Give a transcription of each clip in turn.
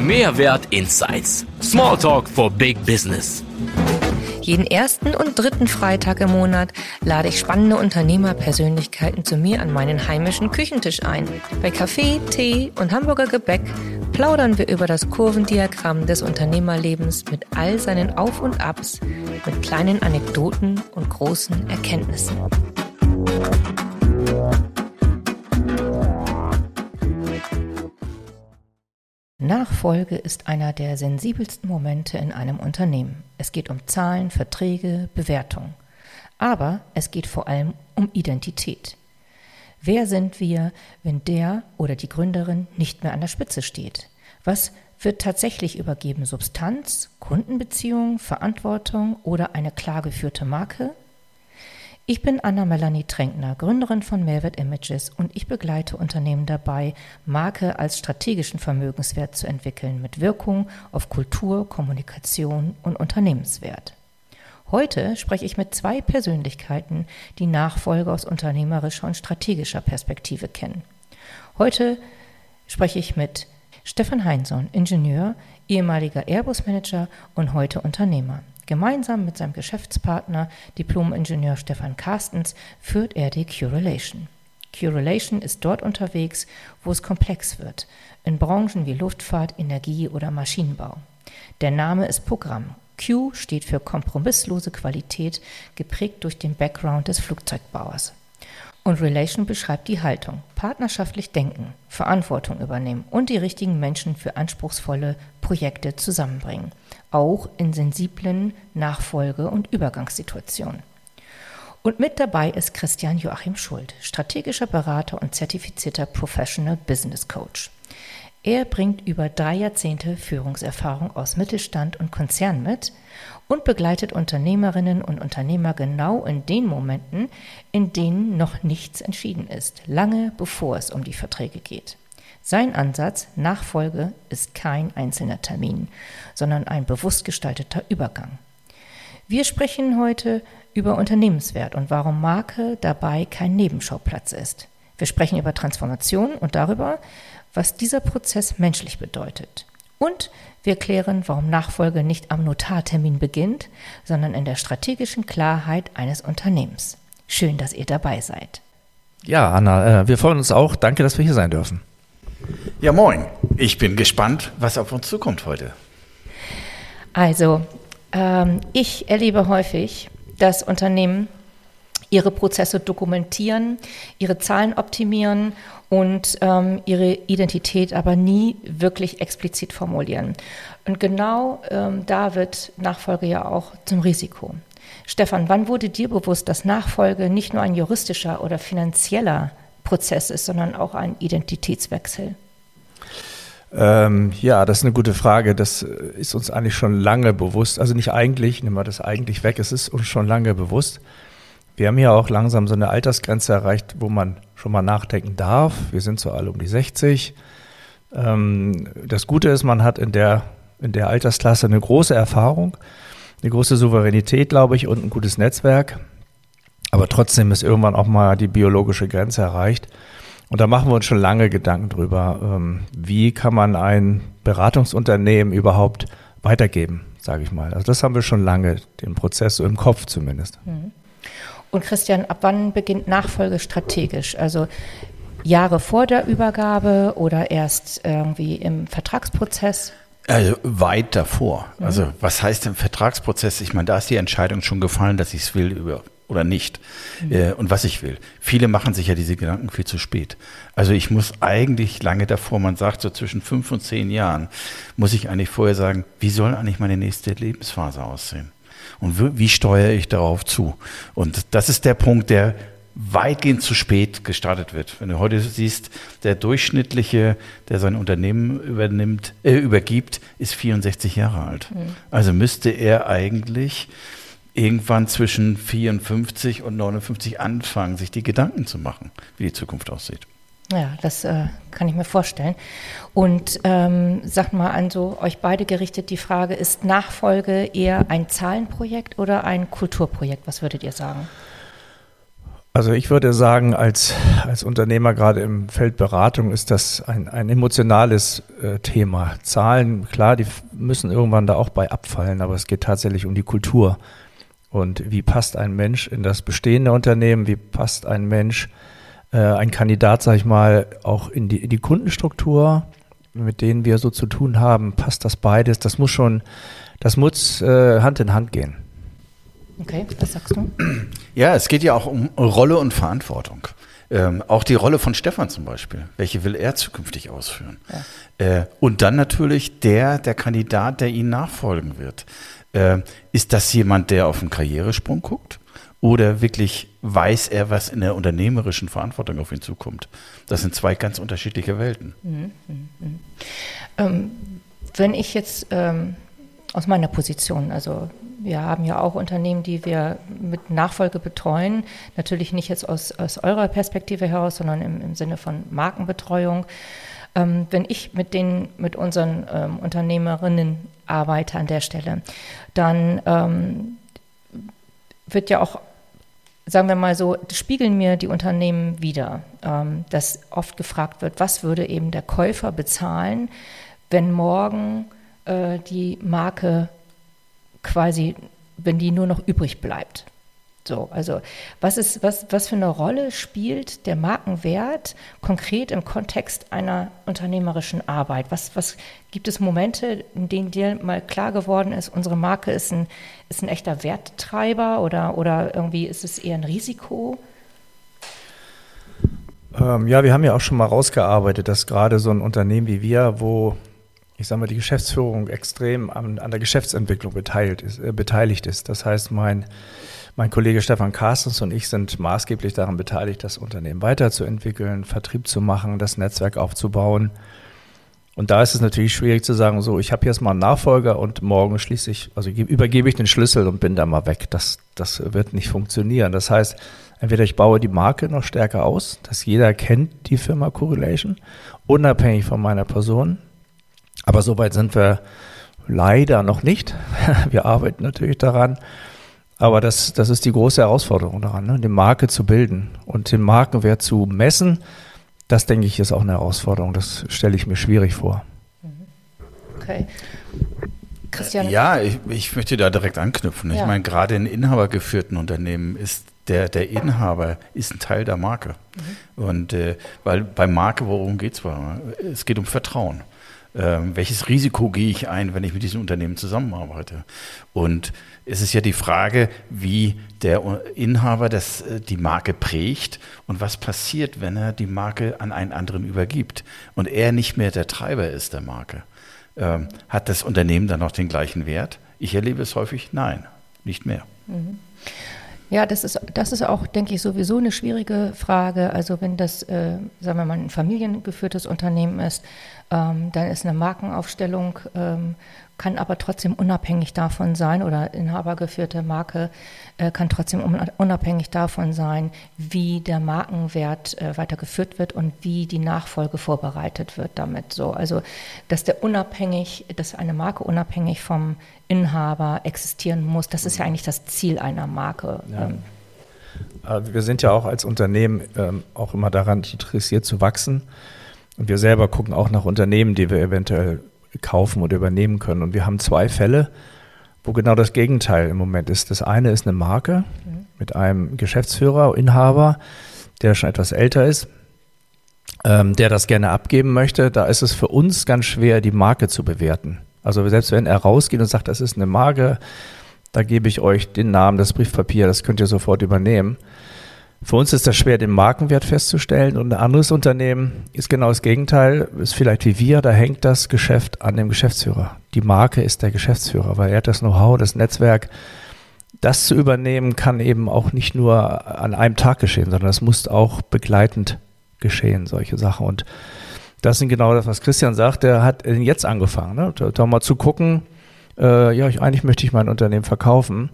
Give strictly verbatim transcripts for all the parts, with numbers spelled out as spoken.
Mehrwert Insights. Smalltalk for Big Business. Jeden ersten und dritten Freitag im Monat lade ich spannende Unternehmerpersönlichkeiten zu mir an meinen heimischen Küchentisch ein. Bei Kaffee, Tee und Hamburger Gebäck plaudern wir über das Kurvendiagramm des Unternehmerlebens mit all seinen Auf und Abs, mit kleinen Anekdoten und großen Erkenntnissen. Nachfolge ist einer der sensibelsten Momente in einem Unternehmen. Es geht um Zahlen, Verträge, Bewertung. Aber es geht vor allem um Identität. Wer sind wir, wenn der oder die Gründerin nicht mehr an der Spitze steht? Was wird tatsächlich übergeben? Substanz, Kundenbeziehung, Verantwortung oder eine klar geführte Marke? Ich bin Anna-Melanie Tränkner, Gründerin von Mehrwert Images, und ich begleite Unternehmen dabei, Marke als strategischen Vermögenswert zu entwickeln, mit Wirkung auf Kultur, Kommunikation und Unternehmenswert. Heute spreche ich mit zwei Persönlichkeiten, die Nachfolge aus unternehmerischer und strategischer Perspektive kennen. Heute spreche ich mit Stefan Heinsohn, Ingenieur, ehemaliger Airbus-Manager und heute Unternehmer. Gemeinsam mit seinem Geschäftspartner, Diplom-Ingenieur Stefan Carstens, führt er die Q-Relation. Q-Relation ist dort unterwegs, wo es komplex wird, in Branchen wie Luftfahrt, Energie oder Maschinenbau. Der Name ist Programm. Q steht für kompromisslose Qualität, geprägt durch den Background des Flugzeugbauers. Und Relation beschreibt die Haltung: partnerschaftlich denken, Verantwortung übernehmen und die richtigen Menschen für anspruchsvolle Projekte zusammenbringen, auch in sensiblen Nachfolge- und Übergangssituationen. Und mit dabei ist Christian Joachim Schuld, strategischer Berater und zertifizierter Professional Business Coach. Er bringt über drei Jahrzehnte Führungserfahrung aus Mittelstand und Konzern mit und begleitet Unternehmerinnen und Unternehmer genau in den Momenten, in denen noch nichts entschieden ist, lange bevor es um die Verträge geht. Sein Ansatz: Nachfolge ist kein einzelner Termin, sondern ein bewusst gestalteter Übergang. Wir sprechen heute über Unternehmenswert und warum Marke dabei kein Nebenschauplatz ist. Wir sprechen über Transformation und darüber, was dieser Prozess menschlich bedeutet. Und wir klären, warum Nachfolge nicht am Notartermin beginnt, sondern in der strategischen Klarheit eines Unternehmens. Schön, dass ihr dabei seid. Ja, Anna, wir freuen uns auch. Danke, dass wir hier sein dürfen. Ja, moin. Ich bin gespannt, was auf uns zukommt heute. Also, ähm, ich erlebe häufig, dass Unternehmen ihre Prozesse dokumentieren, ihre Zahlen optimieren und ähm, ihre Identität aber nie wirklich explizit formulieren. Und genau ähm, da wird Nachfolge ja auch zum Risiko. Stefan, wann wurde dir bewusst, dass Nachfolge nicht nur ein juristischer oder finanzieller Prozess ist, sondern auch ein Identitätswechsel? Ähm, ja, das ist eine gute Frage. Das ist uns eigentlich schon lange bewusst. Also nicht eigentlich, nehmen wir das eigentlich weg, es ist uns schon lange bewusst. Wir haben ja auch langsam so eine Altersgrenze erreicht, wo man schon mal nachdenken darf. Wir sind so alle um die sechzig. Ähm, das Gute ist, man hat in der, in der Altersklasse eine große Erfahrung, eine große Souveränität, glaube ich, und ein gutes Netzwerk. Aber trotzdem ist irgendwann auch mal die biologische Grenze erreicht. Und da machen wir uns schon lange Gedanken drüber, ähm, wie kann man ein Beratungsunternehmen überhaupt weitergeben, sage ich mal. Also das haben wir schon lange, den Prozess so im Kopf zumindest. Mhm. Und Christian, ab wann beginnt Nachfolge strategisch? Also Jahre vor der Übergabe oder erst irgendwie im Vertragsprozess? Also weit davor. Mhm. Also was heißt im Vertragsprozess? Ich meine, da ist die Entscheidung schon gefallen, dass ich es will über oder nicht mhm. äh, und was ich will. Viele machen sich ja diese Gedanken viel zu spät. Also ich muss eigentlich lange davor, man sagt so zwischen fünf und zehn Jahren, muss ich eigentlich vorher sagen, wie soll eigentlich meine nächste Lebensphase aussehen? Und wie steuere ich darauf zu? Und das ist der Punkt, der weitgehend zu spät gestartet wird. Wenn du heute siehst, der Durchschnittliche, der sein Unternehmen übernimmt, äh, übergibt, ist vierundsechzig Jahre alt. Mhm. Also müsste er eigentlich irgendwann zwischen vierundfünfzig und neunundfünfzig anfangen, sich die Gedanken zu machen, wie die Zukunft aussieht. Ja, das äh, kann ich mir vorstellen. Und ähm, sag mal an so euch beide gerichtet die Frage, ist Nachfolge eher ein Zahlenprojekt oder ein Kulturprojekt? Was würdet ihr sagen? Also ich würde sagen, als, als Unternehmer gerade im Feld Beratung ist das ein, ein emotionales äh, Thema. Zahlen, klar, die müssen irgendwann da auch bei abfallen, aber es geht tatsächlich um die Kultur. Und wie passt ein Mensch in das bestehende Unternehmen, wie passt ein Mensch, äh, ein Kandidat, sag ich mal, auch in die, in die Kundenstruktur, mit denen wir so zu tun haben, passt das beides? Das muss schon, das muss äh, Hand in Hand gehen. Okay, was sagst du? Ja, es geht ja auch um Rolle und Verantwortung. Ähm, auch die Rolle von Stefan zum Beispiel. Welche will er zukünftig ausführen? Ja. Äh, und dann natürlich der, der Kandidat, der ihn nachfolgen wird. Äh, ist das jemand, der auf einen Karrieresprung guckt? Oder wirklich weiß er, was in der unternehmerischen Verantwortung auf ihn zukommt? Das sind zwei ganz unterschiedliche Welten. Mhm, mhm. Ähm, wenn ich jetzt ähm, aus meiner Position, also wir haben ja auch Unternehmen, die wir mit Nachfolge betreuen. Natürlich nicht jetzt aus, aus eurer Perspektive heraus, sondern im, im Sinne von Markenbetreuung. Ähm, wenn ich mit den, mit unseren ähm, Unternehmerinnen arbeite an der Stelle, dann ähm, wird ja auch, sagen wir mal so, spiegeln mir die Unternehmen wider, ähm, dass oft gefragt wird, was würde eben der Käufer bezahlen, wenn morgen äh, die Marke quasi, wenn die nur noch übrig bleibt. So, also was ist, was, was für eine Rolle spielt der Markenwert konkret im Kontext einer unternehmerischen Arbeit? Was, was gibt es Momente, in denen dir mal klar geworden ist, unsere Marke ist ein, ist ein echter Werttreiber oder, oder irgendwie ist es eher ein Risiko? Ähm, ja, wir haben ja auch schon mal rausgearbeitet, dass gerade so ein Unternehmen wie wir, wo ich sage mal, die Geschäftsführung extrem an, an der Geschäftsentwicklung beteiligt ist, äh, beteiligt ist. Das heißt, mein, mein Kollege Stefan Carstens und ich sind maßgeblich daran beteiligt, das Unternehmen weiterzuentwickeln, Vertrieb zu machen, das Netzwerk aufzubauen. Und da ist es natürlich schwierig zu sagen, so, ich habe jetzt mal einen Nachfolger und morgen schließe ich, also übergebe ich den Schlüssel und bin da mal weg. Das, das wird nicht funktionieren. Das heißt, entweder ich baue die Marke noch stärker aus, dass jeder kennt die Firma Correlation, unabhängig von meiner Person. Aber so weit sind wir leider noch nicht. Wir arbeiten natürlich daran. Aber das, das ist die große Herausforderung daran, ne? Die Marke zu bilden und den Markenwert zu messen. Das, denke ich, ist auch eine Herausforderung. Das stelle ich mir schwierig vor. Okay. Christian? Ja, ich, ich möchte da direkt anknüpfen. Ich ja. meine, gerade in inhabergeführten Unternehmen ist der, der Inhaber ist ein Teil der Marke. Mhm. Und äh, weil bei Marke, worum geht es? Es geht um Vertrauen. Ähm, welches Risiko gehe ich ein, wenn ich mit diesem Unternehmen zusammenarbeite? Und es ist ja die Frage, wie der Inhaber das, die Marke prägt und was passiert, wenn er die Marke an einen anderen übergibt und er nicht mehr der Treiber ist der Marke. Ähm, hat das Unternehmen dann noch den gleichen Wert? Ich erlebe es häufig, nein, nicht mehr. Mhm. Ja, das ist, das ist auch, denke ich, sowieso eine schwierige Frage. Also wenn das, äh, sagen wir mal, ein familiengeführtes Unternehmen ist, ähm, dann ist eine Markenaufstellung, ähm, kann aber trotzdem unabhängig davon sein, oder inhabergeführte Marke äh, kann trotzdem unabhängig davon sein, wie der Markenwert äh, weitergeführt wird und wie die Nachfolge vorbereitet wird damit. So, also dass der unabhängig, dass eine Marke unabhängig vom Inhaber existieren muss, das ist ja eigentlich das Ziel einer Marke. Ja. Wir sind ja auch als Unternehmen ähm, auch immer daran interessiert zu wachsen. Und wir selber gucken auch nach Unternehmen, die wir eventuell kaufen oder übernehmen können. Und wir haben zwei Fälle, wo genau das Gegenteil im Moment ist. Das eine ist eine Marke mhm. mit einem Geschäftsführer, Inhaber, der schon etwas älter ist, ähm, der das gerne abgeben möchte. Da ist es für uns ganz schwer, die Marke zu bewerten. Also selbst wenn er rausgeht und sagt, das ist eine Marke, da gebe ich euch den Namen, das Briefpapier, das könnt ihr sofort übernehmen. Für uns ist das schwer, den Markenwert festzustellen, und ein anderes Unternehmen ist genau das Gegenteil, ist vielleicht wie wir, da hängt das Geschäft an dem Geschäftsführer. Die Marke ist der Geschäftsführer, weil er hat das Know-how, das Netzwerk. Das zu übernehmen kann eben auch nicht nur an einem Tag geschehen, sondern das muss auch begleitend geschehen, solche Sachen. Und das sind genau das, was Christian sagt, der hat jetzt angefangen, ne? da, da mal zu gucken, äh, ja, ich, eigentlich möchte ich mein Unternehmen verkaufen.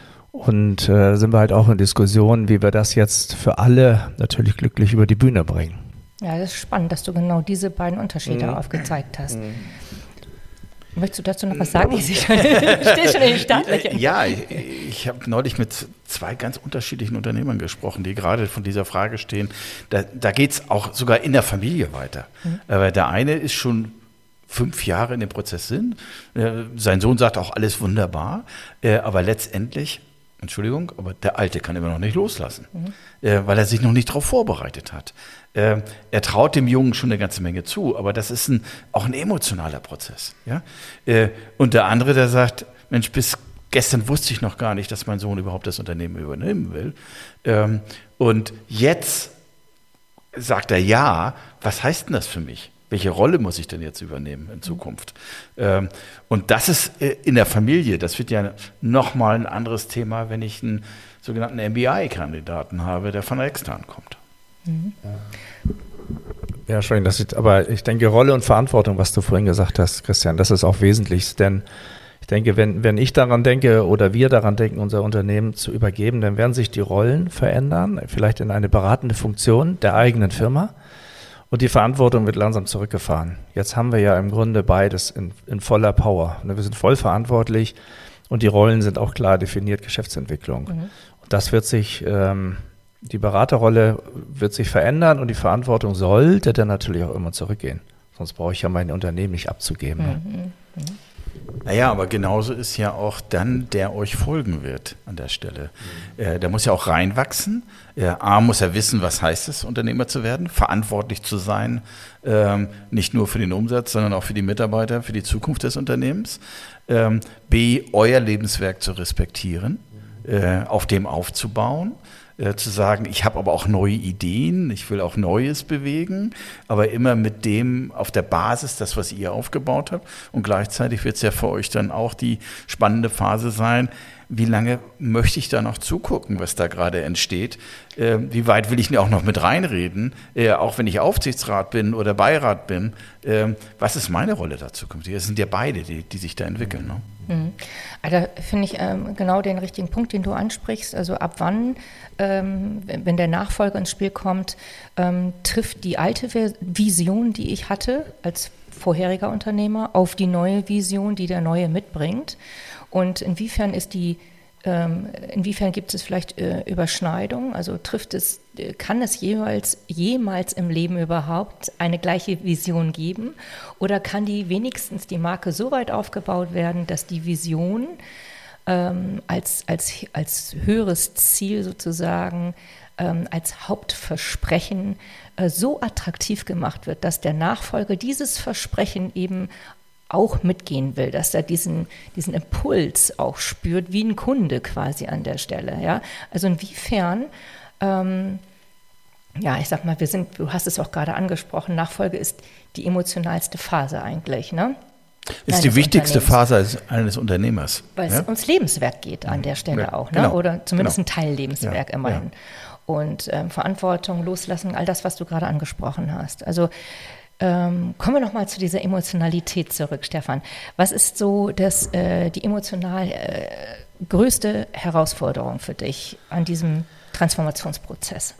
Und da äh, sind wir halt auch in Diskussionen, wie wir das jetzt für alle natürlich glücklich über die Bühne bringen. Ja, das ist spannend, dass du genau diese beiden Unterschiede mhm. aufgezeigt hast. Mhm. Möchtest du dazu noch was sagen? Ich stehe schon in den Startlöchern. Ja, ich, ich habe neulich mit zwei ganz unterschiedlichen Unternehmern gesprochen, die gerade von dieser Frage stehen. Da, da geht es auch sogar in der Familie weiter. Mhm. Aber der eine ist schon fünf Jahre in dem Prozess sind. Sein Sohn sagt auch, alles wunderbar. Aber letztendlich, Entschuldigung, aber der Alte kann immer noch nicht loslassen, mhm. weil er sich noch nicht darauf vorbereitet hat. Er traut dem Jungen schon eine ganze Menge zu, aber das ist ein, auch ein emotionaler Prozess. Ja? Und der andere, der sagt, Mensch, bis gestern wusste ich noch gar nicht, dass mein Sohn überhaupt das Unternehmen übernehmen will. Und jetzt sagt er, ja, was heißt denn das für mich? Welche Rolle muss ich denn jetzt übernehmen in Zukunft? Mhm. Und das ist in der Familie, das wird ja nochmal ein anderes Thema, wenn ich einen sogenannten M B I-Kandidaten habe, der von extern kommt. Mhm. Ja, schön. Das ist, aber ich denke, Rolle und Verantwortung, was du vorhin gesagt hast, Christian, das ist auch wesentlich. Denn ich denke, wenn, wenn ich daran denke oder wir daran denken, unser Unternehmen zu übergeben, dann werden sich die Rollen verändern, vielleicht in eine beratende Funktion der eigenen Firma. Und die Verantwortung wird langsam zurückgefahren. Jetzt haben wir ja im Grunde beides in, in voller Power. Wir sind voll verantwortlich und die Rollen sind auch klar definiert, Geschäftsentwicklung. Mhm. Und das wird sich, ähm, die Beraterrolle wird sich verändern und die Verantwortung sollte dann natürlich auch immer zurückgehen. Sonst brauche ich ja mein Unternehmen nicht abzugeben. Mhm. Ne? Mhm. Naja, aber genauso ist ja auch dann, der euch folgen wird an der Stelle. Mhm. Äh, der muss ja auch reinwachsen. Äh, A, muss er wissen, was heißt es, Unternehmer zu werden, verantwortlich zu sein, ähm, nicht nur für den Umsatz, sondern auch für die Mitarbeiter, für die Zukunft des Unternehmens. Ähm, B, euer Lebenswerk zu respektieren, äh, auf dem aufzubauen. Äh, zu sagen, ich habe aber auch neue Ideen, ich will auch Neues bewegen, aber immer mit dem auf der Basis, das, was ihr aufgebaut habt. Und gleichzeitig wird es ja für euch dann auch die spannende Phase sein, wie lange möchte ich da noch zugucken, was da gerade entsteht? Äh, wie weit will ich auch noch mit reinreden, äh, auch wenn ich Aufsichtsrat bin oder Beirat bin? Äh, was ist meine Rolle da zukünftig? Es sind ja beide, die, die sich da entwickeln. Ne? Mhm. Also finde ich ähm, genau den richtigen Punkt, den du ansprichst. Also ab wann, ähm, wenn der Nachfolger ins Spiel kommt, ähm, trifft die alte Vision, die ich hatte als vorheriger Unternehmer, auf die neue Vision, die der Neue mitbringt. Und inwiefern ist die, ähm, inwiefern gibt es vielleicht äh, Überschneidungen? Also trifft es, äh, kann es jeweils, jemals im Leben überhaupt eine gleiche Vision geben? Oder kann die wenigstens die Marke so weit aufgebaut werden, dass die Vision ähm, als, als, als höheres Ziel sozusagen, ähm, als Hauptversprechen äh, so attraktiv gemacht wird, dass der Nachfolger dieses Versprechen eben auch mitgehen will, dass er diesen, diesen Impuls auch spürt, wie ein Kunde quasi an der Stelle. Ja? Also inwiefern, ähm, ja, ich sag mal, wir sind, du hast es auch gerade angesprochen, Nachfolge ist die emotionalste Phase eigentlich, ne? Ist die wichtigste Phase eines Unternehmers. Weil ja? es ums Lebenswerk geht an der Stelle ja, auch, ne? Genau, Oder zumindest genau. ein Teillebenswerk ja, immerhin. Ja. Und ähm, Verantwortung, Loslassen, all das, was du gerade angesprochen hast. Also Ähm, kommen wir nochmal zu dieser Emotionalität zurück, Stefan. Was ist so das, äh, die emotional äh, größte Herausforderung für dich an diesem Transformationsprozess?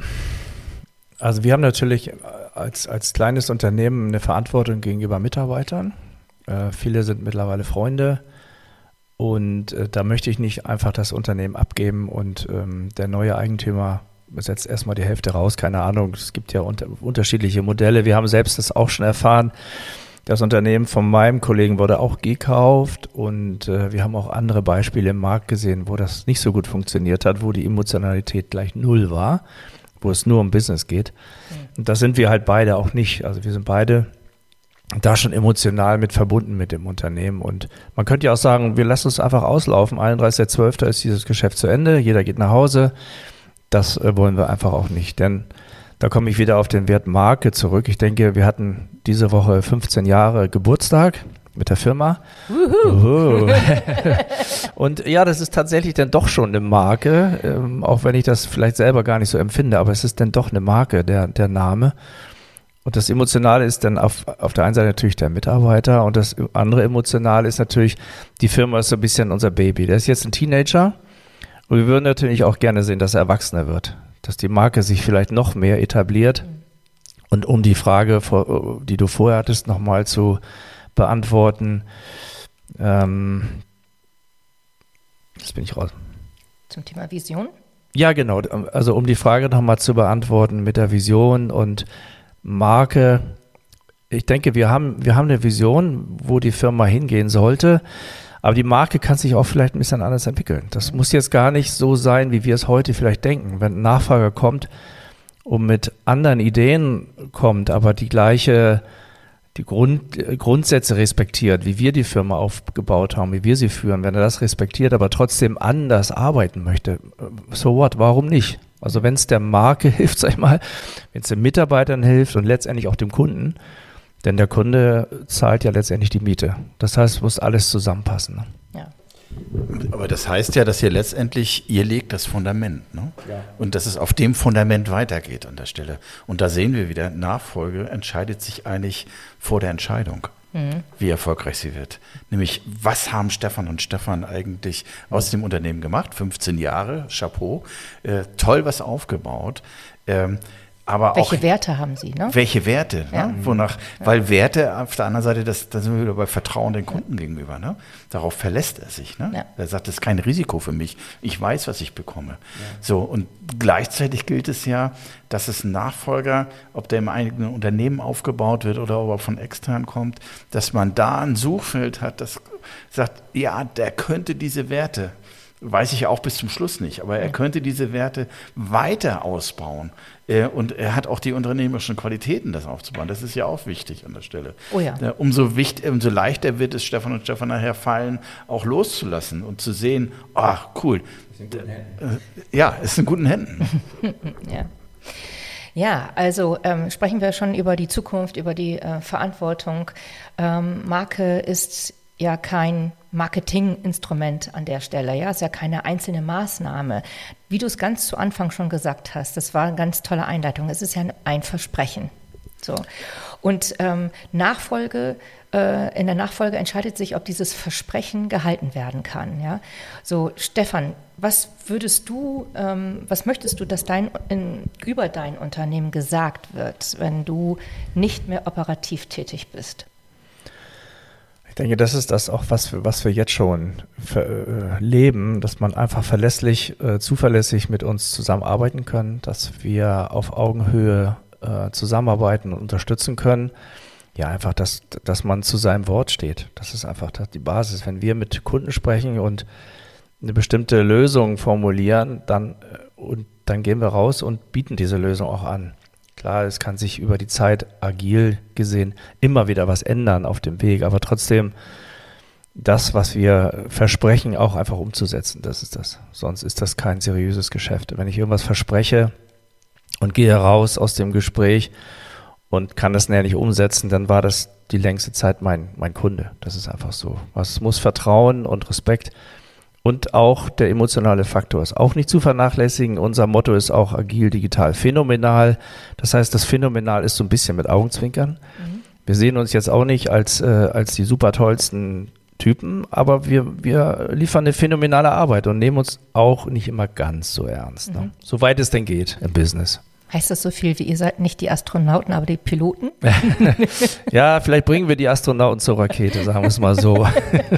Also wir haben natürlich als, als kleines Unternehmen eine Verantwortung gegenüber Mitarbeitern. Äh, viele sind mittlerweile Freunde und äh, da möchte ich nicht einfach das Unternehmen abgeben und ähm, der neue Eigentümer setzt erstmal die Hälfte raus, keine Ahnung, es gibt ja unter, unterschiedliche Modelle. Wir haben selbst das auch schon erfahren. Das Unternehmen von meinem Kollegen wurde auch gekauft und äh, wir haben auch andere Beispiele im Markt gesehen, wo das nicht so gut funktioniert hat, wo die Emotionalität gleich null war, wo es nur um Business geht. Und das sind wir halt beide auch nicht. Also wir sind beide da schon emotional mit verbunden mit dem Unternehmen und man könnte ja auch sagen, wir lassen es einfach auslaufen. einunddreißigster zwölfter ist dieses Geschäft zu Ende, jeder geht nach Hause. Das wollen wir einfach auch nicht, denn da komme ich wieder auf den Wert Marke zurück. Ich denke, wir hatten diese Woche fünfzehn Jahre Geburtstag mit der Firma. Uhu. Und ja, das ist tatsächlich dann doch schon eine Marke, ähm, auch wenn ich das vielleicht selber gar nicht so empfinde, aber es ist dann doch eine Marke, der, der Name. Und das Emotionale ist dann auf, auf der einen Seite natürlich der Mitarbeiter und das andere Emotionale ist natürlich, die Firma ist so ein bisschen unser Baby. Der ist jetzt ein Teenager. Und wir würden natürlich auch gerne sehen, dass er erwachsener wird, dass die Marke sich vielleicht noch mehr etabliert. Und um die Frage, die du vorher hattest, nochmal zu beantworten. Ähm, jetzt bin ich raus. Zum Thema Vision? Ja, genau. Also um die Frage nochmal zu beantworten mit der Vision und Marke. Ich denke, wir haben, wir haben eine Vision, wo die Firma hingehen sollte. Aber die Marke kann sich auch vielleicht ein bisschen anders entwickeln. Das muss jetzt gar nicht so sein, wie wir es heute vielleicht denken. Wenn ein Nachfrager kommt und mit anderen Ideen kommt, aber die gleiche, die Grund, Grundsätze respektiert, wie wir die Firma aufgebaut haben, wie wir sie führen, wenn er das respektiert, aber trotzdem anders arbeiten möchte, so what, warum nicht? Also wenn es der Marke hilft, sag ich mal, wenn es den Mitarbeitern hilft und letztendlich auch dem Kunden, denn der Kunde zahlt ja letztendlich die Miete. Das heißt, es muss alles zusammenpassen. Ne? Ja. Aber das heißt ja, dass ihr letztendlich, ihr legt das Fundament, ne? Ja. Und dass es auf dem Fundament weitergeht an der Stelle. Und da sehen wir wieder, Nachfolge entscheidet sich eigentlich vor der Entscheidung, mhm. wie erfolgreich sie wird. Nämlich, was haben Stefan und Stefan eigentlich aus dem Unternehmen gemacht? fünfzehn Jahre, Chapeau, äh, toll was aufgebaut. Ähm, Aber welche auch, Werte haben Sie? Ne? Welche Werte? Ja. Ne? Wonach, ja. Weil Werte auf der anderen Seite, das, da sind wir wieder bei Vertrauen den Kunden ja. gegenüber. Ne? Darauf verlässt er sich. Ne? Ja. Er sagt, das ist kein Risiko für mich. Ich weiß, was ich bekomme. Ja. So, und gleichzeitig gilt es ja, dass es ein Nachfolger, ob der im eigenen Unternehmen aufgebaut wird oder ob er von extern kommt, dass man da ein Suchfeld hat, das sagt, ja, der könnte diese Werte, weiß ich ja auch bis zum Schluss nicht, aber er könnte diese Werte weiter ausbauen. Und er hat auch die unternehmerischen Qualitäten, das aufzubauen. Das ist ja auch wichtig an der Stelle. Oh ja. Umso, wichtig, umso leichter wird es Stefan und Stefan nachher fallen, auch loszulassen und zu sehen, ach cool, ja, ist in guten Händen. ja. Ja, also ähm, sprechen wir schon über die Zukunft, über die äh, Verantwortung. Ähm, Marke ist ja kein Marketinginstrument an der Stelle, ja, ist ja keine einzelne Maßnahme. Wie du es ganz zu Anfang schon gesagt hast, das war eine ganz tolle Einleitung, es ist ja ein Versprechen. So. Und ähm, Nachfolge, äh, in der Nachfolge entscheidet sich, ob dieses Versprechen gehalten werden kann. Ja? So, Stefan, was würdest du, ähm, was möchtest du, dass dein, in, über dein Unternehmen gesagt wird, wenn du nicht mehr operativ tätig bist? Ich denke, das ist das auch, was wir, was wir jetzt schon für, äh, leben, dass man einfach verlässlich, äh, zuverlässig mit uns zusammenarbeiten können, dass wir auf Augenhöhe äh, zusammenarbeiten und unterstützen können. Ja, einfach, dass, dass man zu seinem Wort steht. Das ist einfach das, die Basis. Wenn wir mit Kunden sprechen und eine bestimmte Lösung formulieren, dann, und dann gehen wir raus und bieten diese Lösung auch an. Klar, es kann sich über die Zeit agil gesehen immer wieder was ändern auf dem Weg, aber trotzdem das, was wir versprechen, auch einfach umzusetzen, das ist das. Sonst ist das kein seriöses Geschäft. Wenn ich irgendwas verspreche und gehe raus aus dem Gespräch und kann das näher nicht umsetzen, dann war das die längste Zeit mein, mein Kunde. Das ist einfach so. Es muss Vertrauen und Respekt und auch der emotionale Faktor ist auch nicht zu vernachlässigen. Unser Motto ist auch agil, digital, phänomenal. Das heißt, das Phänomenal ist so ein bisschen mit Augenzwinkern. Mhm. Wir sehen uns jetzt auch nicht als, äh, als die super tollsten Typen, aber wir, wir liefern eine phänomenale Arbeit und nehmen uns auch nicht immer ganz so ernst. Mhm. Ne? Soweit es denn geht im Business. Heißt das so viel wie, ihr seid nicht die Astronauten, aber die Piloten? Ja, vielleicht bringen wir die Astronauten zur Rakete, sagen wir es mal so.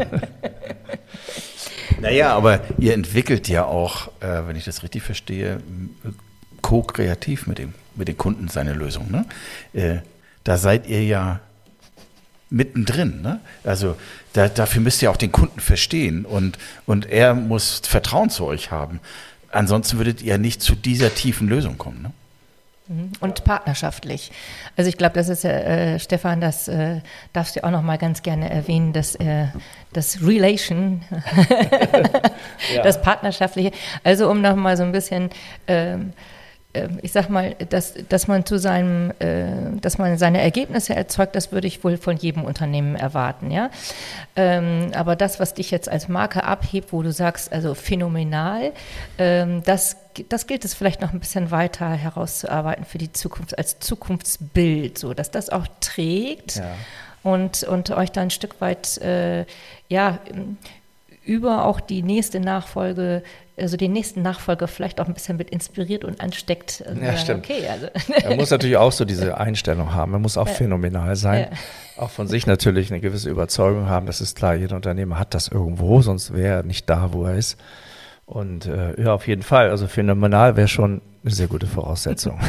Naja, aber ihr entwickelt ja auch, äh, wenn ich das richtig verstehe, ko-kreativ mit dem, mit den Kunden seine Lösung. Ne? Äh, da seid ihr ja mittendrin. Ne? Also da, dafür müsst ihr auch den Kunden verstehen und, und er muss Vertrauen zu euch haben. Ansonsten würdet ihr nicht zu dieser tiefen Lösung kommen. Ne? Und partnerschaftlich. Also ich glaube, das ist, äh, Stefan, das äh, darfst du auch noch mal ganz gerne erwähnen, dass äh, das Relation, ja. Das Partnerschaftliche. Also um noch mal so ein bisschen, äh, ich sag mal, dass, dass man zu seinem, äh, dass man seine Ergebnisse erzeugt, das würde ich wohl von jedem Unternehmen erwarten, ja. Ähm, aber das, was dich jetzt als Marke abhebt, wo du sagst, also phänomenal, ähm, das Das gilt es vielleicht noch ein bisschen weiter herauszuarbeiten für die Zukunft als Zukunftsbild, so dass das auch trägt ja. und, und euch dann ein Stück weit äh, ja, über auch die nächste Nachfolge also den nächsten Nachfolger vielleicht auch ein bisschen mit inspiriert und ansteckt. Also ja, stimmt. Okay, also. Er muss natürlich auch so diese Einstellung haben. Er muss auch Ja. phänomenal sein. Ja. Auch von sich natürlich eine gewisse Überzeugung haben. Das ist klar, jeder Unternehmer hat das irgendwo, sonst wäre er nicht da, wo er ist. Und äh, ja, auf jeden Fall. Also phänomenal wäre schon eine sehr gute Voraussetzung.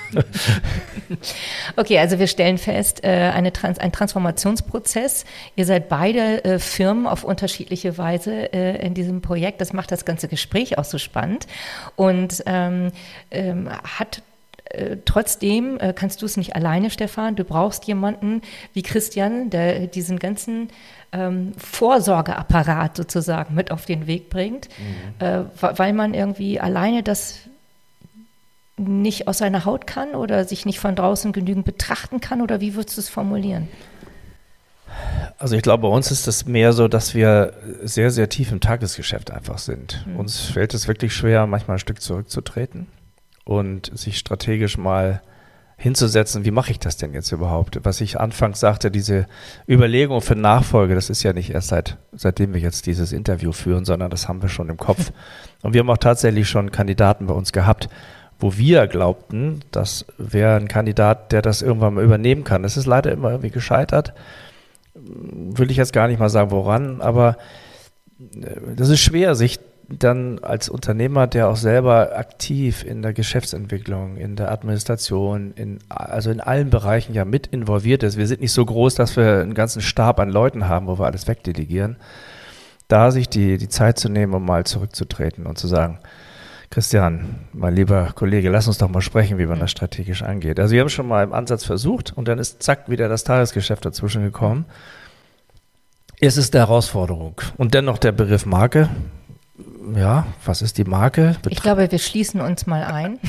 Okay, also wir stellen fest, äh, eine Trans- ein Transformationsprozess. Ihr seid beide äh, Firmen auf unterschiedliche Weise äh, in diesem Projekt. Das macht das ganze Gespräch auch so spannend. Und ähm, ähm, hat äh, trotzdem, äh, kannst du es nicht alleine, Stefan. Du brauchst jemanden wie Christian, der diesen ganzen ähm, Vorsorgeapparat sozusagen mit auf den Weg bringt, mhm. äh, weil man irgendwie alleine das nicht aus seiner Haut kann oder sich nicht von draußen genügend betrachten kann, oder wie würdest du es formulieren? Also ich glaube, bei uns ist es mehr so, dass wir sehr, sehr tief im Tagesgeschäft einfach sind. Mhm. Uns fällt es wirklich schwer, manchmal ein Stück zurückzutreten und sich strategisch mal hinzusetzen, wie mache ich das denn jetzt überhaupt? Was ich anfangs sagte, diese Überlegung für Nachfolge, das ist ja nicht erst seit, seitdem wir jetzt dieses Interview führen, sondern das haben wir schon im Kopf. Und wir haben auch tatsächlich schon Kandidaten bei uns gehabt, wo wir glaubten, das wäre ein Kandidat, der das irgendwann mal übernehmen kann. Das ist leider immer irgendwie gescheitert. Will ich jetzt gar nicht mal sagen, woran, aber das ist schwer, sich dann als Unternehmer, der auch selber aktiv in der Geschäftsentwicklung, in der Administration, in, also in allen Bereichen ja mit involviert ist. Wir sind nicht so groß, dass wir einen ganzen Stab an Leuten haben, wo wir alles wegdelegieren. Da sich die, die Zeit zu nehmen, um mal zurückzutreten und zu sagen, Christian, mein lieber Kollege, lass uns doch mal sprechen, wie man das strategisch angeht. Also wir haben schon mal im Ansatz versucht und dann ist zack wieder das Tagesgeschäft dazwischen gekommen. Es ist eine Herausforderung. Und dennoch der Begriff Marke. Ja, was ist die Marke? Betra- ich glaube, wir schließen uns mal ein.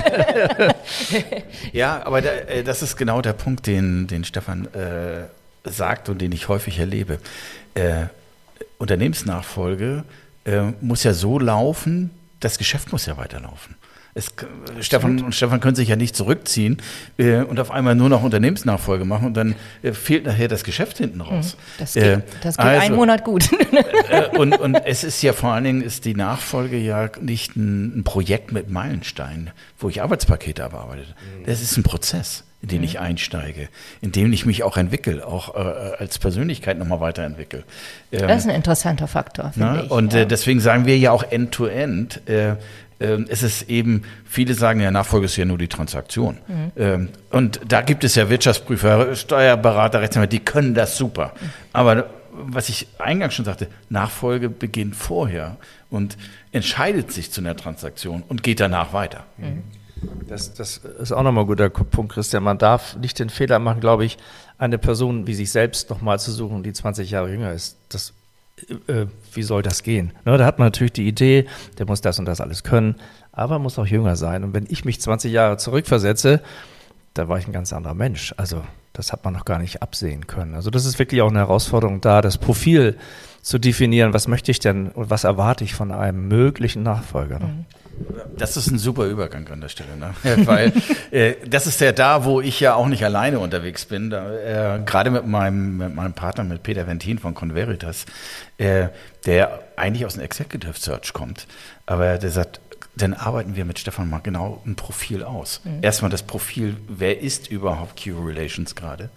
Ja, aber da, äh, das ist genau der Punkt, den, den Stefan äh, sagt und den ich häufig erlebe. Äh, Unternehmensnachfolge äh, muss ja so laufen, das Geschäft muss ja weiterlaufen. Es, Stefan und Stefan können sich ja nicht zurückziehen äh, und auf einmal nur noch Unternehmensnachfolge machen und dann äh, fehlt nachher das Geschäft hinten raus. Das geht, äh, das geht also, einen Monat gut. äh, und, und es ist ja vor allen Dingen, ist die Nachfolge ja nicht ein, ein Projekt mit Meilensteinen, wo ich Arbeitspakete abarbeite. Das ist ein Prozess, in den ich einsteige, in dem ich mich auch entwickle, auch äh, als Persönlichkeit nochmal weiterentwickle. Ähm, das ist ein interessanter Faktor, finde ne? ich. Und ja. äh, deswegen sagen wir ja auch End-to-End. Äh, äh, es ist eben, viele sagen ja, Nachfolge ist ja nur die Transaktion. Mhm. Ähm, und da gibt es ja Wirtschaftsprüfer, Steuerberater, Rechtsanwälte, die können das super. Mhm. Aber was ich eingangs schon sagte, Nachfolge beginnt vorher und entscheidet sich zu einer Transaktion und geht danach weiter. Mhm. Das, das ist auch nochmal ein guter Punkt, Christian. Man darf nicht den Fehler machen, glaube ich, eine Person wie sich selbst nochmal zu suchen, die zwanzig Jahre jünger ist. Das, äh, wie soll das gehen? Ne, da hat man natürlich die Idee, der muss das und das alles können, aber muss auch jünger sein. Und wenn ich mich zwanzig Jahre zurückversetze, da war ich ein ganz anderer Mensch. Also das hat man noch gar nicht absehen können. Also das ist wirklich auch eine Herausforderung da, das Profil zu definieren, was möchte ich denn und was erwarte ich von einem möglichen Nachfolger. Ne? Mhm. Das ist ein super Übergang an der Stelle, ne? Ja, weil äh, das ist ja da, wo ich ja auch nicht alleine unterwegs bin. Da, äh, gerade mit meinem, mit meinem Partner, mit Peter Ventin von Converitas, äh, der eigentlich aus dem Executive Search kommt, aber der sagt, dann arbeiten wir mit Stefan mal genau ein Profil aus. Mhm. Erstmal das Profil, wer ist überhaupt Q-Relations gerade?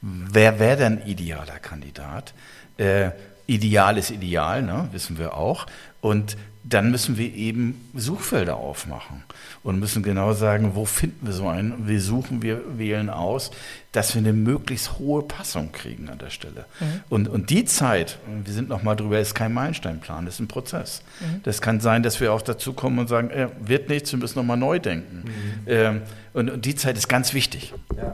Wer wäre denn idealer Kandidat? Äh, ideal ist ideal, ne? Wissen wir auch. Und dann müssen wir eben Suchfelder aufmachen und müssen genau sagen, wo finden wir so einen? Wir suchen, wir wählen aus, dass wir eine möglichst hohe Passung kriegen an der Stelle. Mhm. Und, und die Zeit, wir sind noch mal drüber, ist kein Meilensteinplan, das ist ein Prozess. Mhm. Das kann sein, dass wir auch dazu kommen und sagen, äh, wird nichts, wir müssen noch mal neu denken. Mhm. Ähm, und, und die Zeit ist ganz wichtig. Ja.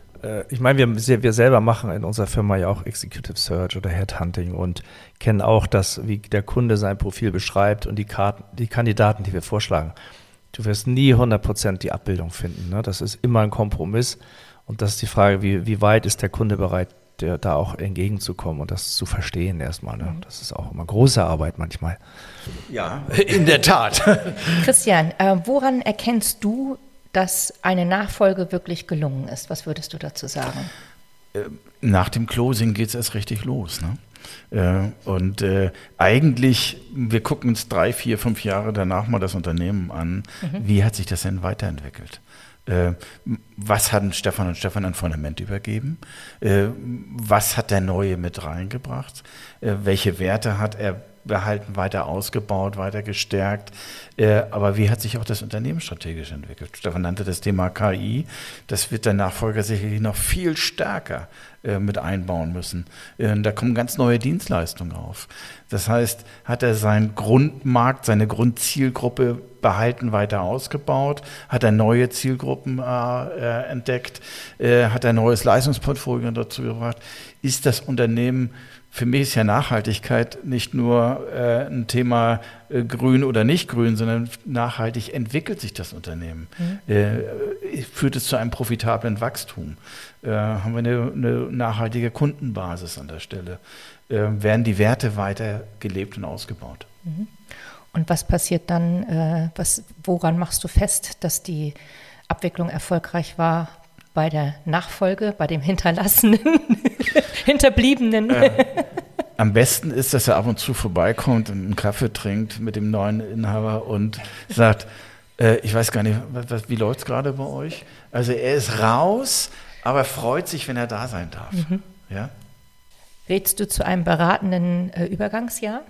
Ich meine, wir, wir selber machen in unserer Firma ja auch Executive Search oder Headhunting und kennen auch das, wie der Kunde sein Profil beschreibt und die, Karten, die Kandidaten, die wir vorschlagen. Du wirst nie hundert Prozent die Abbildung finden. Ne? Das ist immer ein Kompromiss und das ist die Frage, wie, wie weit ist der Kunde bereit, der, da auch entgegenzukommen und das zu verstehen erstmal. Ne? Das ist auch immer große Arbeit manchmal. Ja, in der Tat. Christian, äh, woran erkennst du, dass eine Nachfolge wirklich gelungen ist? Was würdest du dazu sagen? Nach dem Closing geht es erst richtig los. Ne? Äh, und äh, eigentlich, wir gucken uns drei, vier, fünf Jahre danach mal das Unternehmen an. Mhm. Wie hat sich das denn weiterentwickelt? Äh, was hat Stefan und Stefan ein Fundament übergeben? Äh, was hat der Neue mit reingebracht? Äh, welche Werte hat er behalten, weiter ausgebaut, weiter gestärkt? Äh, aber wie hat sich auch das Unternehmen strategisch entwickelt? Stefan nannte das Thema K I. Das wird der Nachfolger sicherlich noch viel stärker äh, mit einbauen müssen. Äh, da kommen ganz neue Dienstleistungen auf. Das heißt, hat er seinen Grundmarkt, seine Grundzielgruppe behalten, weiter ausgebaut? Hat er neue Zielgruppen äh, entdeckt? Äh, hat er neues Leistungsportfolio dazu gebracht? Ist das Unternehmen, für mich ist ja Nachhaltigkeit nicht nur äh, ein Thema äh, grün oder nicht grün, sondern nachhaltig entwickelt sich das Unternehmen. Mhm. Äh, führt es zu einem profitablen Wachstum? Äh, haben wir eine, eine nachhaltige Kundenbasis an der Stelle? Äh, werden die Werte weiter gelebt und ausgebaut? Mhm. Und was passiert dann, äh, was, woran machst du fest, dass die Abwicklung erfolgreich war bei der Nachfolge, bei dem Hinterlassenen, Hinterbliebenen? Äh, am besten ist, dass er ab und zu vorbeikommt und einen Kaffee trinkt mit dem neuen Inhaber und sagt, äh, ich weiß gar nicht, was, wie läuft es gerade bei euch? Also er ist raus, aber freut sich, wenn er da sein darf. Mhm. Ja? Rätst du zu einem beratenden äh, Übergangsjahr?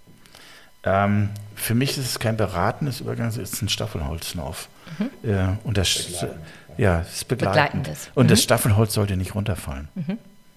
Ähm, für mich ist es kein beratendes Übergangsjahr, es ist ein Staffelholzlauf. Mhm. Ja, und das, ja, es ist begleitend. Begleitendes. Und mhm. das Staffelholz sollte nicht runterfallen. Mhm.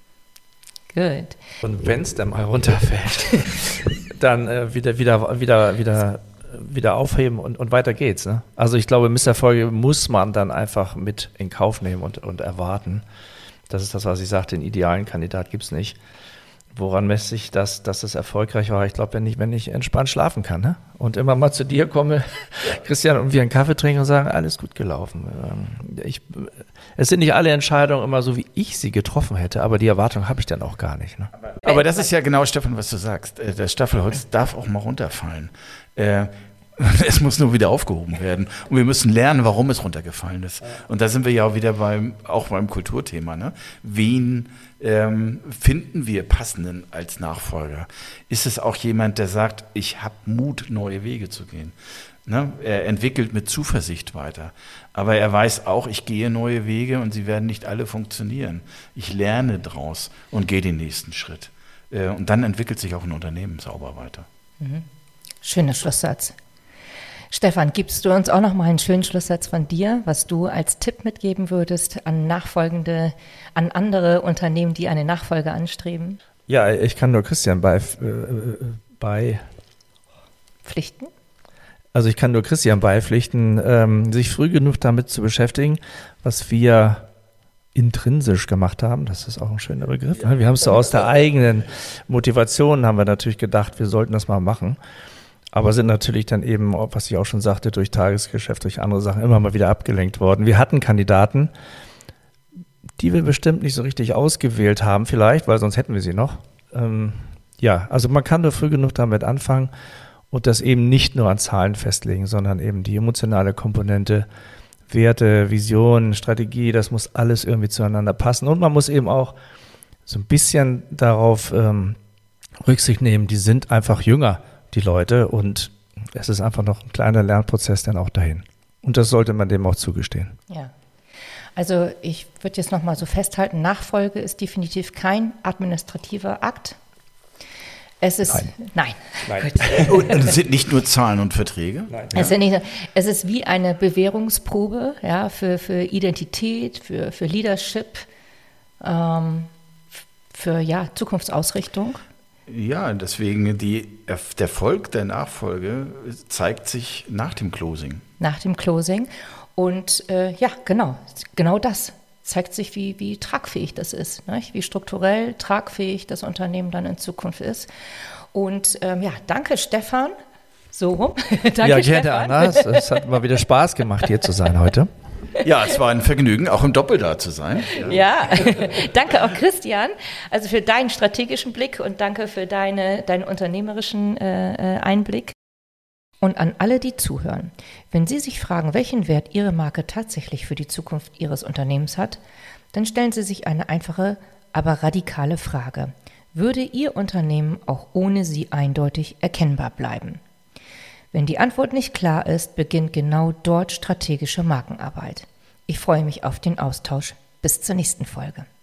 Gut. Und wenn es dann mal runterfällt, dann äh, wieder, wieder, wieder, wieder, wieder aufheben und, und weiter geht's. Ne? Also ich glaube, Misserfolge muss man dann einfach mit in Kauf nehmen und, und erwarten. Das ist das, was ich sagte, den idealen Kandidat gibt es nicht. Woran messe ich das, dass es erfolgreich war? Ich glaube, wenn ich, wenn ich entspannt schlafen kann, ne? Und immer mal zu dir komme, Christian, und wir einen Kaffee trinken und sagen, alles gut gelaufen. Ich, es sind nicht alle Entscheidungen immer so, wie ich sie getroffen hätte, aber die Erwartung habe ich dann auch gar nicht. Ne? Aber, aber das ist ja genau, Stefan, was du sagst. Das Staffelholz darf auch mal runterfallen. Äh, Es muss nur wieder aufgehoben werden. Und wir müssen lernen, warum es runtergefallen ist. Und da sind wir ja auch wieder beim, auch beim Kulturthema. Ne? Wen ähm, finden wir passenden als Nachfolger? Ist es auch jemand, der sagt, ich habe Mut, neue Wege zu gehen? Ne? Er entwickelt mit Zuversicht weiter. Aber er weiß auch, ich gehe neue Wege und sie werden nicht alle funktionieren. Ich lerne draus und gehe den nächsten Schritt. Äh, und dann entwickelt sich auch ein Unternehmen sauber weiter. Mhm. Schöner Schlusssatz. Stefan, gibst du uns auch noch mal einen schönen Schlusssatz von dir, was du als Tipp mitgeben würdest an nachfolgende, an andere Unternehmen, die eine Nachfolge anstreben? Ja, ich kann nur Christian bei, äh, bei Pflichten? Also ich kann nur Christian beipflichten, ähm, sich früh genug damit zu beschäftigen, was wir intrinsisch gemacht haben. Das ist auch ein schöner Begriff. Ja, wir haben es so aus der eigenen Motivation, haben wir natürlich gedacht, wir sollten das mal machen. Aber sind natürlich dann eben, was ich auch schon sagte, durch Tagesgeschäft, durch andere Sachen immer mal wieder abgelenkt worden. Wir hatten Kandidaten, die wir bestimmt nicht so richtig ausgewählt haben, vielleicht, weil sonst hätten wir sie noch. Ähm, ja, also man kann nur früh genug damit anfangen und das eben nicht nur an Zahlen festlegen, sondern eben die emotionale Komponente, Werte, Vision, Strategie, das muss alles irgendwie zueinander passen. Und man muss eben auch so ein bisschen darauf ähm, Rücksicht nehmen, die sind einfach jünger, die Leute, und es ist einfach noch ein kleiner Lernprozess dann auch dahin. Und das sollte man dem auch zugestehen. Ja, also ich würde jetzt nochmal so festhalten, Nachfolge ist definitiv kein administrativer Akt. Es ist, nein. Nein. nein. Und es sind nicht nur Zahlen und Verträge? Nein. Es, sind nicht, es ist wie eine Bewährungsprobe, ja, für, für Identität, für, für Leadership, ähm, für ja, Zukunftsausrichtung. Ja, deswegen die, der Erfolg der Nachfolge zeigt sich nach dem Closing. Nach dem Closing. Und äh, ja, genau, genau das zeigt sich, wie, wie tragfähig das ist, nicht? Wie strukturell tragfähig das Unternehmen dann in Zukunft ist. Und ähm, ja, danke Stefan. So rum. Danke, ja, Stefan. gerne, Anna. Es, es hat mal wieder Spaß gemacht, hier zu sein heute. Ja, es war ein Vergnügen, auch im Doppel da zu sein. Ja, ja. Danke auch Christian, also für deinen strategischen Blick und danke für deine, deinen unternehmerischen äh, Einblick. Und an alle, die zuhören, wenn Sie sich fragen, welchen Wert Ihre Marke tatsächlich für die Zukunft Ihres Unternehmens hat, dann stellen Sie sich eine einfache, aber radikale Frage. würde Ihr Unternehmen auch ohne Sie eindeutig erkennbar bleiben? Wenn die Antwort nicht klar ist, beginnt genau dort strategische Markenarbeit. Ich freue mich auf den Austausch. Bis zur nächsten Folge.